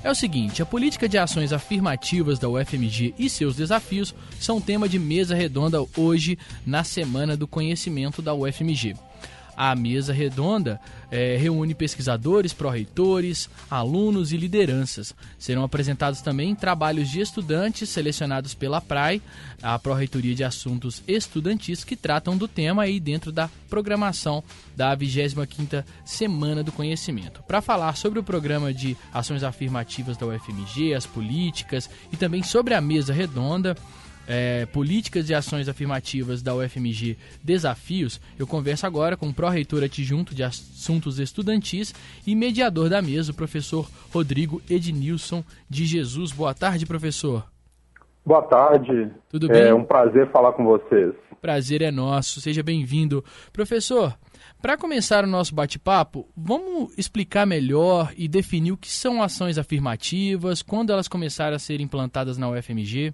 É o seguinte, a política de ações afirmativas da UFMG e seus desafios são tema de mesa redonda hoje na Semana do Conhecimento da UFMG. A mesa redonda reúne pesquisadores, pró-reitores, alunos e lideranças. Serão apresentados também trabalhos de estudantes selecionados pela PRAE, a Pró-Reitoria de Assuntos Estudantis, que tratam do tema aí dentro da programação da 25ª Semana do Conhecimento. Para falar sobre o programa de ações afirmativas da UFMG, as políticas e também sobre a mesa redonda, políticas e ações afirmativas da UFMG Desafios, eu converso agora com o pró-reitor adjunto de Assuntos Estudantis e mediador da mesa, o professor Rodrigo Ednilson de Jesus. Boa tarde, professor. Boa tarde. Tudo bem? É um prazer falar com vocês. Prazer é nosso, seja bem-vindo. Professor, para começar o nosso bate-papo, vamos explicar melhor e definir o que são ações afirmativas, quando elas começaram a ser implantadas na UFMG?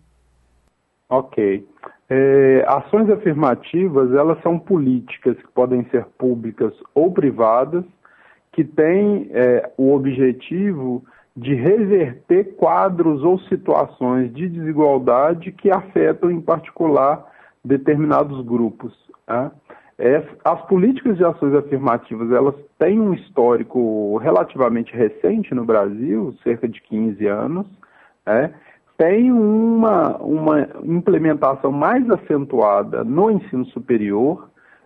Ok. Ações afirmativas, elas são políticas que podem ser públicas ou privadas, que têm o objetivo de reverter quadros ou situações de desigualdade que afetam, em particular, determinados grupos. Né? As políticas de ações afirmativas, elas têm um histórico relativamente recente no Brasil, cerca de 15 anos, tem uma implementação mais acentuada no ensino superior,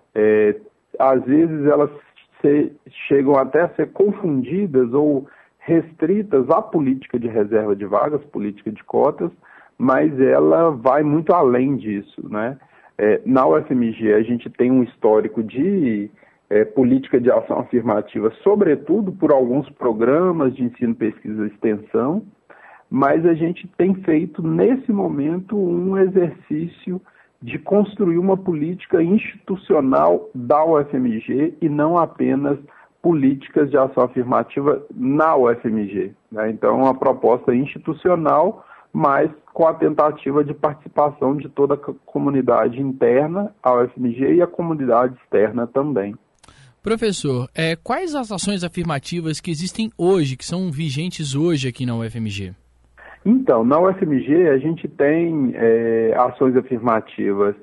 às vezes elas chegam até a ser confundidas ou restritas à política de reserva de vagas, política de cotas, mas ela vai muito além disso, né? Na UFMG a gente tem um histórico de política de ação afirmativa, sobretudo por alguns programas de ensino, pesquisa e extensão, mas a gente tem feito, nesse momento, um exercício de construir uma política institucional da UFMG e não apenas políticas de ação afirmativa na UFMG. Né? Então, é uma proposta institucional, mas com a tentativa de participação de toda a comunidade interna à UFMG e a comunidade externa também. Professor, quais as ações afirmativas que existem hoje, que são vigentes hoje aqui na UFMG? Então, na UFMG a gente tem ações afirmativas,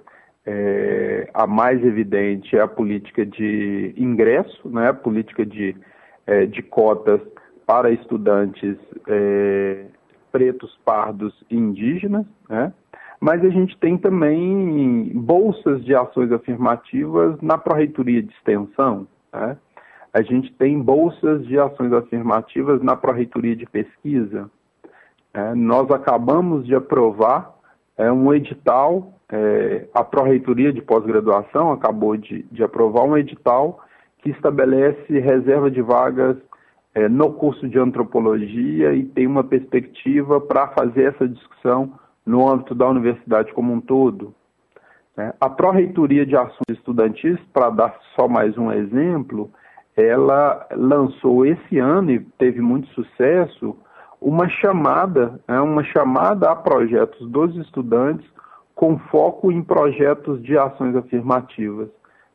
a mais evidente é a política de ingresso, né, a política de cotas para estudantes pretos, pardos e indígenas, né? Mas a gente tem também bolsas de ações afirmativas na Pró-Reitoria de Extensão, né? A gente tem bolsas de ações afirmativas na Pró-Reitoria de Pesquisa. Nós acabamos de aprovar um edital, a Pró-Reitoria de Pós-Graduação acabou de aprovar um edital que estabelece reserva de vagas no curso de Antropologia e tem uma perspectiva para fazer essa discussão no âmbito da universidade como um todo. A Pró-Reitoria de Assuntos Estudantis, para dar só mais um exemplo, ela lançou esse ano, e teve muito sucesso, uma chamada a projetos dos estudantes com foco em projetos de ações afirmativas.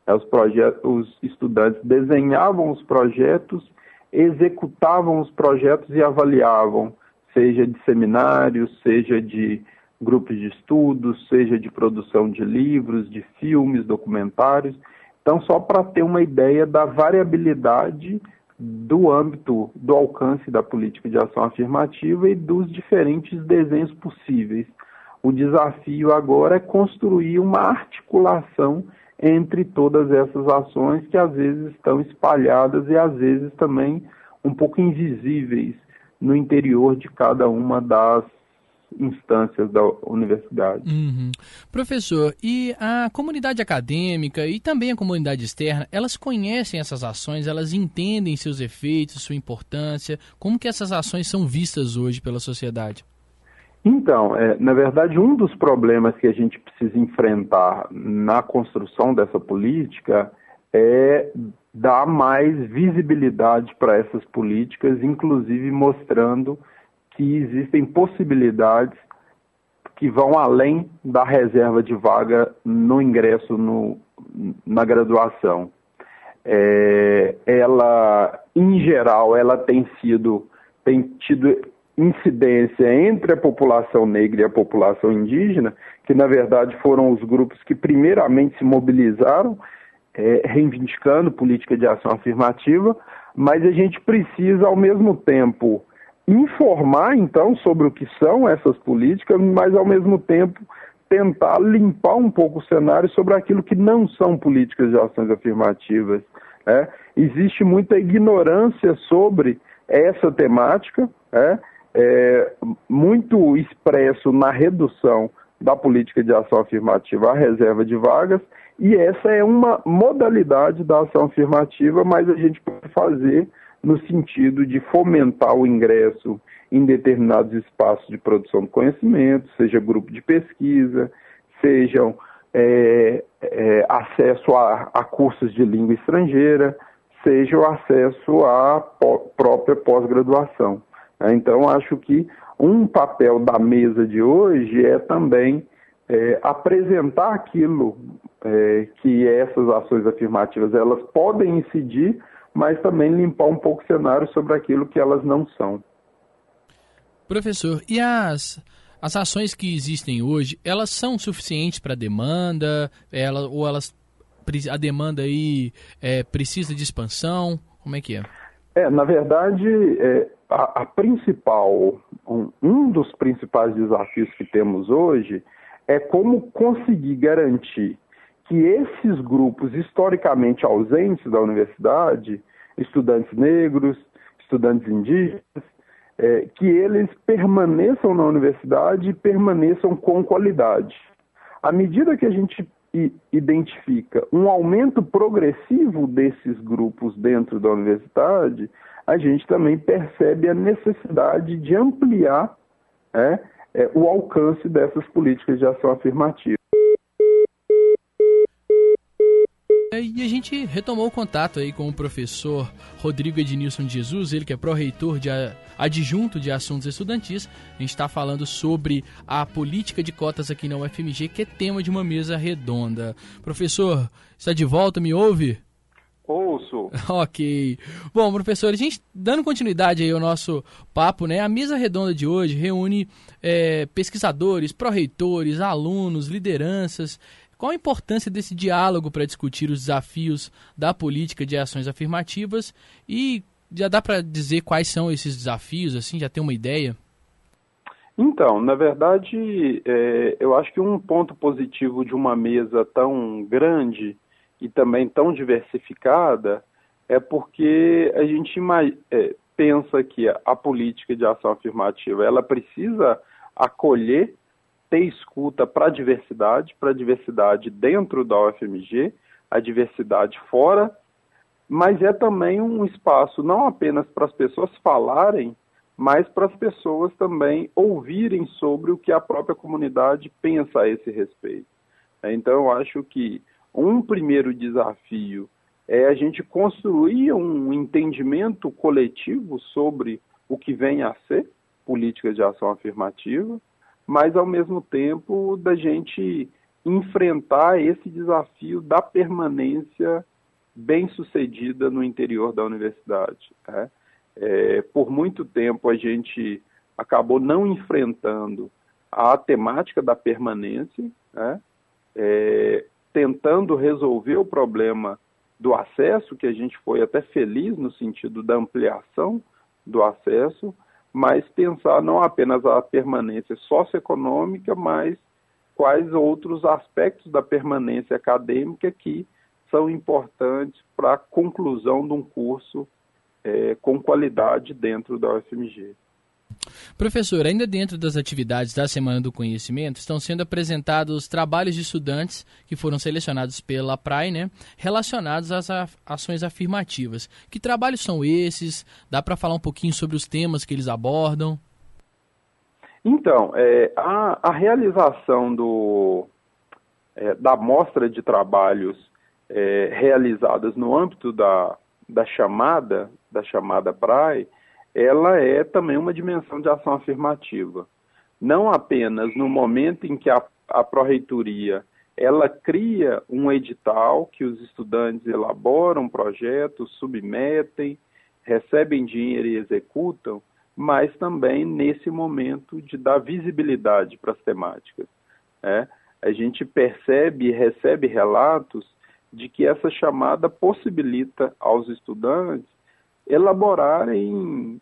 Os estudantes desenhavam os projetos, executavam os projetos e avaliavam, seja de seminários, seja de grupos de estudos, seja de produção de livros, de filmes, documentários. Então, só para ter uma ideia da variabilidade do âmbito, do alcance da política de ação afirmativa e dos diferentes desenhos possíveis. O desafio agora é construir uma articulação entre todas essas ações que às vezes estão espalhadas e às vezes também um pouco invisíveis no interior de cada uma das instâncias da universidade. Professor, e a comunidade acadêmica e também a comunidade externa, elas conhecem essas ações, elas entendem seus efeitos, sua importância? Como que essas ações são vistas hoje pela sociedade? Então, na verdade, um dos problemas que a gente precisa enfrentar na construção dessa política é dar mais visibilidade para essas políticas, inclusive mostrando que existem possibilidades que vão além da reserva de vaga no ingresso na graduação. Ela, em geral, ela tem tido incidência entre a população negra e a população indígena, que na verdade foram os grupos que primeiramente se mobilizaram, reivindicando política de ação afirmativa, mas a gente precisa, ao mesmo tempo, informar, então, sobre o que são essas políticas, mas, ao mesmo tempo, tentar limpar um pouco o cenário sobre aquilo que não são políticas de ações afirmativas. Existe muita ignorância sobre essa temática, muito expresso na redução da política de ação afirmativa à reserva de vagas, e essa é uma modalidade da ação afirmativa, mas a gente pode fazer no sentido de fomentar o ingresso em determinados espaços de produção de conhecimento, seja grupo de pesquisa, sejam acesso a cursos de língua estrangeira, seja o acesso à própria pós-graduação. Então, acho que um papel da mesa de hoje é também apresentar aquilo que essas ações afirmativas elas podem incidir, mas também limpar um pouco o cenário sobre aquilo que elas não são. Professor, e as ações que existem hoje, elas são suficientes para a demanda? A demanda aí precisa de expansão? Como é que é? Na verdade, a principal, um dos principais desafios que temos hoje é como conseguir garantir que esses grupos historicamente ausentes da universidade, estudantes negros, estudantes indígenas, que eles permaneçam na universidade e permaneçam com qualidade. À medida que a gente identifica um aumento progressivo desses grupos dentro da universidade, a gente também percebe a necessidade de ampliar o alcance dessas políticas de ação afirmativa. E a gente retomou o contato aí com o professor Rodrigo Ednilson de Jesus, ele que é pró-reitor adjunto de assuntos estudantis. A gente está falando sobre a política de cotas aqui na UFMG, que é tema de uma mesa redonda. Professor, está de volta, me ouve? Ouço. Ok. Bom, professor, a gente dando continuidade aí ao nosso papo, né? A mesa redonda de hoje reúne pesquisadores, pró-reitores, alunos, lideranças. Qual a importância desse diálogo para discutir os desafios da política de ações afirmativas? E já dá para dizer quais são esses desafios, assim, já tem uma ideia? Então, na verdade, eu acho que um ponto positivo de uma mesa tão grande e também tão diversificada é porque a gente pensa que a política de ação afirmativa ela precisa acolher, ter escuta para a diversidade dentro da UFMG, a diversidade fora, mas é também um espaço não apenas para as pessoas falarem, mas para as pessoas também ouvirem sobre o que a própria comunidade pensa a esse respeito. Então, eu acho que um primeiro desafio é a gente construir um entendimento coletivo sobre o que vem a ser política de ação afirmativa, mas, ao mesmo tempo, da gente enfrentar esse desafio da permanência bem-sucedida no interior da universidade. Por muito tempo, a gente acabou não enfrentando a temática da permanência, tentando resolver o problema do acesso, que a gente foi até feliz no sentido da ampliação do acesso, mas pensar não apenas a permanência socioeconômica, mas quais outros aspectos da permanência acadêmica que são importantes para a conclusão de um curso com qualidade dentro da UFMG. Professor, ainda dentro das atividades da Semana do Conhecimento, estão sendo apresentados trabalhos de estudantes que foram selecionados pela PRAE, né, relacionados às ações afirmativas. Que trabalhos são esses? Dá para falar um pouquinho sobre os temas que eles abordam? Então, a realização da mostra de trabalhos realizadas no âmbito da chamada PRAE, ela é também uma dimensão de ação afirmativa. Não apenas no momento em que a pró-reitoria ela cria um edital que os estudantes elaboram projetos, submetem, recebem dinheiro e executam, mas também nesse momento de dar visibilidade para as temáticas. A gente percebe e recebe relatos de que essa chamada possibilita aos estudantes elaborarem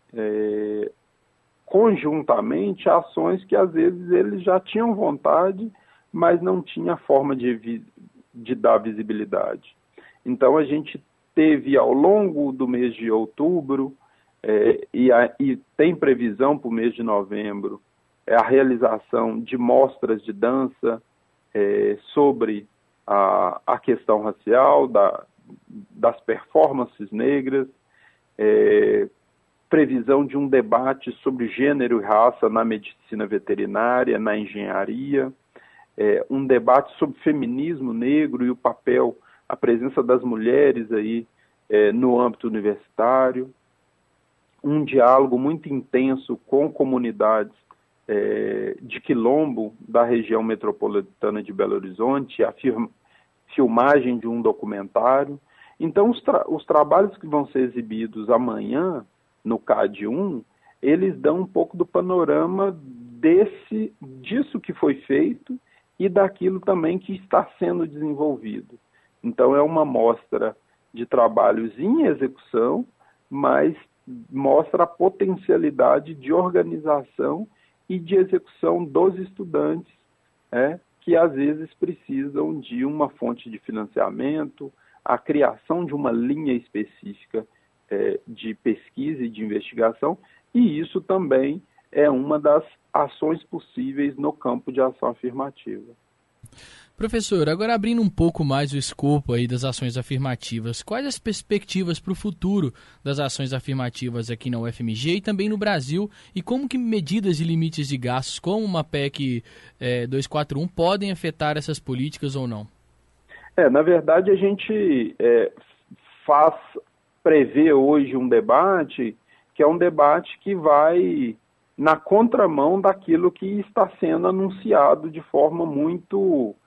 conjuntamente ações que às vezes eles já tinham vontade, mas não tinha forma de dar visibilidade. Então a gente teve ao longo do mês de outubro e tem previsão para o mês de novembro a realização de mostras de dança sobre a questão racial, das performances negras, previsão de um debate sobre gênero e raça na medicina veterinária, na engenharia, um debate sobre feminismo negro e o papel, a presença das mulheres aí no âmbito universitário, um diálogo muito intenso com comunidades de quilombo da região metropolitana de Belo Horizonte, a filmagem de um documentário. Então, os trabalhos que vão ser exibidos amanhã, no CAD 1, eles dão um pouco do panorama disso que foi feito e daquilo também que está sendo desenvolvido. Então, é uma mostra de trabalhos em execução, mas mostra a potencialidade de organização e de execução dos estudantes, que às vezes precisam de uma fonte de financiamento, a criação de uma linha específica de pesquisa e de investigação, e isso também é uma das ações possíveis no campo de ação afirmativa. Professor, agora abrindo um pouco mais o escopo aí das ações afirmativas, quais as perspectivas para o futuro das ações afirmativas aqui na UFMG e também no Brasil, e como que medidas e limites de gastos, como uma PEC 241, podem afetar essas políticas ou não? Na verdade, a gente prevê hoje um debate que é um debate que vai na contramão daquilo que está sendo anunciado de forma muito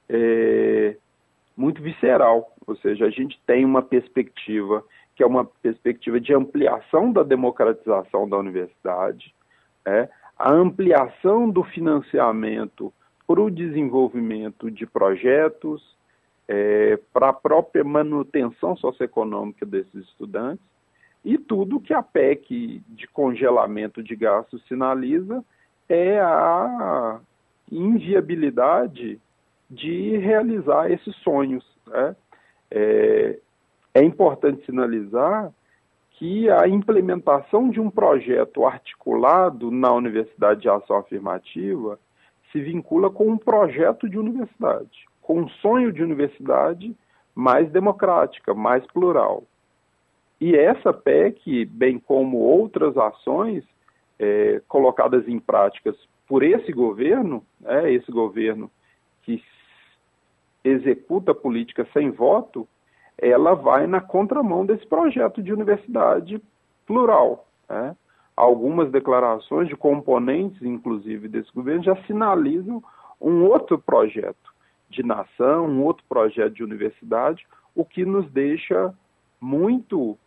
visceral, ou seja, a gente tem uma perspectiva que é uma perspectiva de ampliação da democratização da universidade, a ampliação do financiamento para o desenvolvimento de projetos, para a própria manutenção socioeconômica desses estudantes, e tudo que a PEC de congelamento de gastos sinaliza é a inviabilidade de realizar esses sonhos. É importante sinalizar que a implementação de um projeto articulado na Universidade de Ação Afirmativa se vincula com um projeto de universidade, com um sonho de universidade mais democrática, mais plural. E essa PEC, bem como outras ações colocadas em práticas por esse governo que executa política sem voto, ela vai na contramão desse projeto de universidade plural. Algumas declarações de componentes, inclusive, desse governo já sinalizam um outro projeto de nação, um outro projeto de universidade, o que nos deixa muito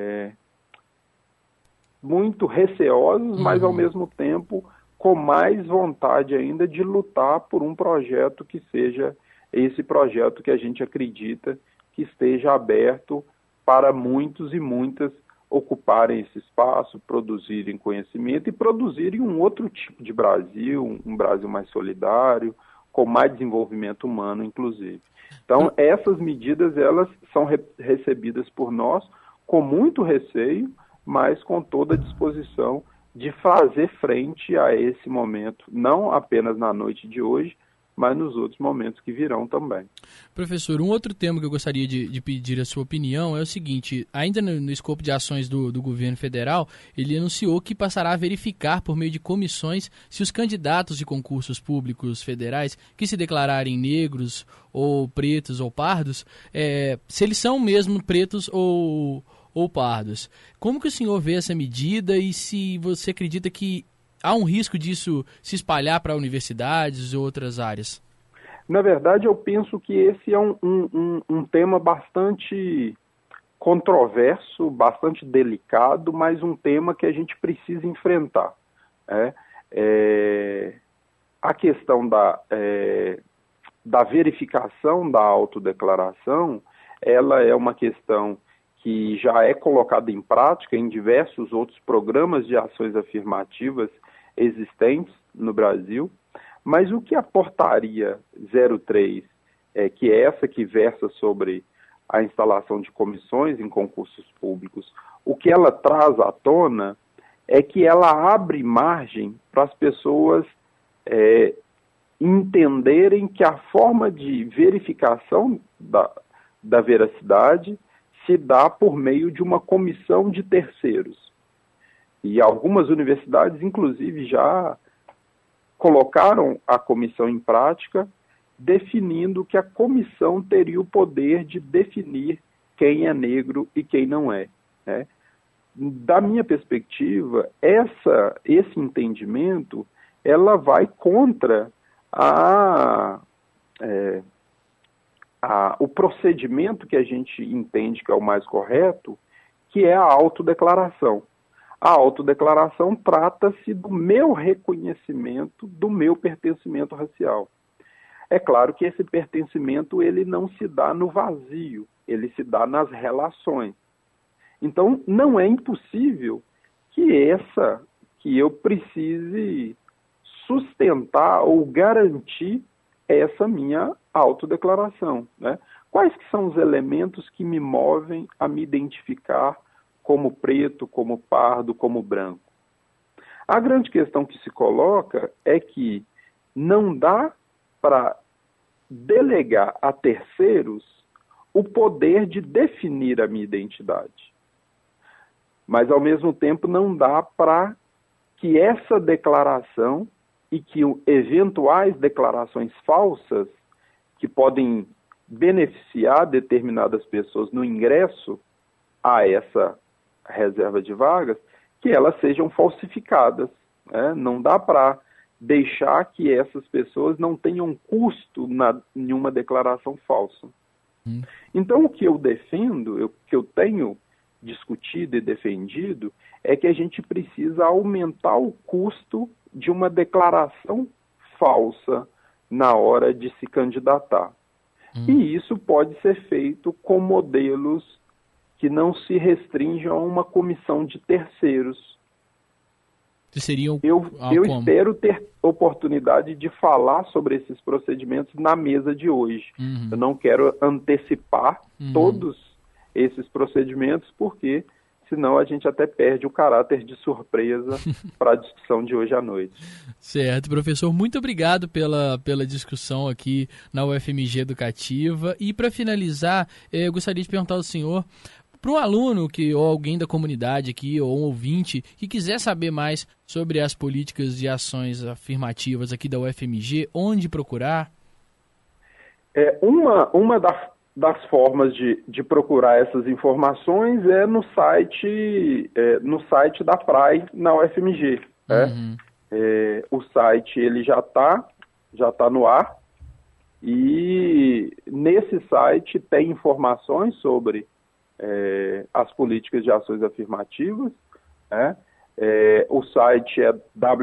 receosos, mas ao mesmo tempo com mais vontade ainda de lutar por um projeto que seja esse projeto que a gente acredita que esteja aberto para muitos e muitas ocuparem esse espaço, produzirem conhecimento e produzirem um outro tipo de Brasil, um Brasil mais solidário, com mais desenvolvimento humano, inclusive. Então, essas medidas, elas são recebidas por nós com muito receio, mas com toda a disposição de fazer frente a esse momento, não apenas na noite de hoje, mas nos outros momentos que virão também. Professor, um outro tema que eu gostaria de pedir a sua opinião é o seguinte: ainda no escopo de ações do governo federal, ele anunciou que passará a verificar por meio de comissões se os candidatos de concursos públicos federais que se declararem negros ou pretos ou pardos, se eles são mesmo pretos ou pardos. Como que o senhor vê essa medida e se você acredita que há um risco disso se espalhar para universidades ou outras áreas? Na verdade, eu penso que esse é um tema bastante controverso, bastante delicado, mas um tema que a gente precisa enfrentar. A questão da verificação da autodeclaração, ela é uma questão que já é colocada em prática em diversos outros programas de ações afirmativas existentes no Brasil, mas o que a portaria 03, que é essa que versa sobre a instalação de comissões em concursos públicos, o que ela traz à tona é que ela abre margem para as pessoas entenderem que a forma de verificação da veracidade se dá por meio de uma comissão de terceiros. E algumas universidades, inclusive, já colocaram a comissão em prática, definindo que a comissão teria o poder de definir quem é negro e quem não é. Da minha perspectiva, esse entendimento, ela vai contra o procedimento que a gente entende que é o mais correto, que é a autodeclaração. A autodeclaração trata-se do meu reconhecimento, do meu pertencimento racial. É claro que esse pertencimento ele não se dá no vazio, ele se dá nas relações. Então, não é impossível que eu precise sustentar ou garantir essa minha autodeclaração. Quais que são os elementos que me movem a me identificar como preto, como pardo, como branco? A grande questão que se coloca é que não dá para delegar a terceiros o poder de definir a minha identidade. Mas, ao mesmo tempo, não dá para que essa declaração e que eventuais declarações falsas que podem beneficiar determinadas pessoas no ingresso a essa reserva de vagas, que elas sejam falsificadas. Não dá para deixar que essas pessoas não tenham custo em uma declaração falsa. Então, o que eu defendo, o que eu tenho discutido e defendido, é que a gente precisa aumentar o custo de uma declaração falsa na hora de se candidatar. E isso pode ser feito com modelos que não se restringam a uma comissão de terceiros. Eu espero ter oportunidade de falar sobre esses procedimentos na mesa de hoje. Eu não quero antecipar todos esses procedimentos, porque senão a gente até perde o caráter de surpresa para a discussão de hoje à noite. Certo, professor, muito obrigado pela discussão aqui na UFMG Educativa. E para finalizar, eu gostaria de perguntar ao senhor, para um aluno ou alguém da comunidade aqui, ou um ouvinte, que quiser saber mais sobre as políticas de ações afirmativas aqui da UFMG, onde procurar? Uma das formas de procurar essas informações é no site da PRAE na UFMG. O site ele já tá no ar, e nesse site tem informações sobre as políticas de ações afirmativas. O site é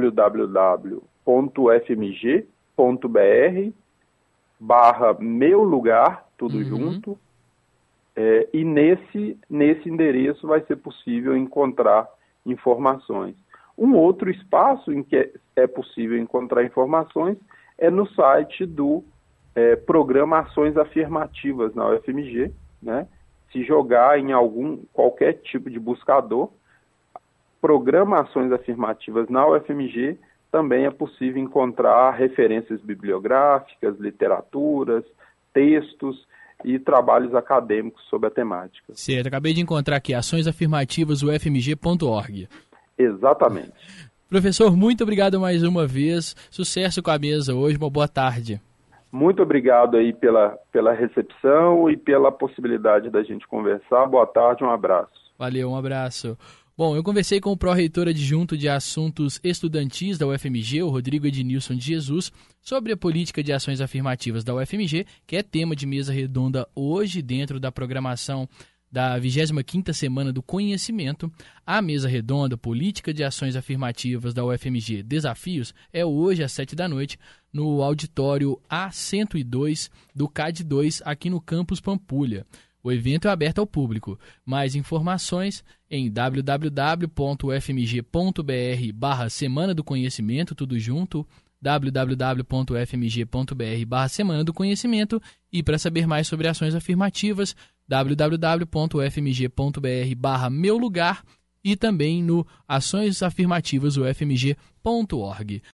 www.ufmg.br/meu lugar, tudo junto, e nesse endereço vai ser possível encontrar informações. Um outro espaço em que é possível encontrar informações é no site do Programa Ações Afirmativas na UFMG. Se jogar em qualquer tipo de buscador, Programa Ações Afirmativas na UFMG, também é possível encontrar referências bibliográficas, literaturas, textos e trabalhos acadêmicos sobre a temática. Certo, acabei de encontrar aqui, açõesafirmativasufmg.org. Exatamente. Professor, muito obrigado mais uma vez, sucesso com a mesa hoje, uma boa tarde. Muito obrigado aí pela recepção e pela possibilidade da gente conversar. Boa tarde, um abraço. Valeu, um abraço. Bom, eu conversei com o pró-reitor adjunto de Assuntos Estudantis da UFMG, o Rodrigo Ednilson de Jesus, sobre a política de ações afirmativas da UFMG, que é tema de mesa redonda hoje dentro da programação da 25ª Semana do Conhecimento, a mesa redonda Política de Ações Afirmativas da UFMG Desafios é hoje às 19h, no auditório A102 do CAD 2, aqui no Campus Pampulha. O evento é aberto ao público. Mais informações em www.ufmg.br/Semana do Conhecimento, tudo junto, www.ufmg.br/Semana do Conhecimento, e para saber mais sobre ações afirmativas, www.ufmg.br/Meu Lugar, e também no açõesafirmativasufmg.org.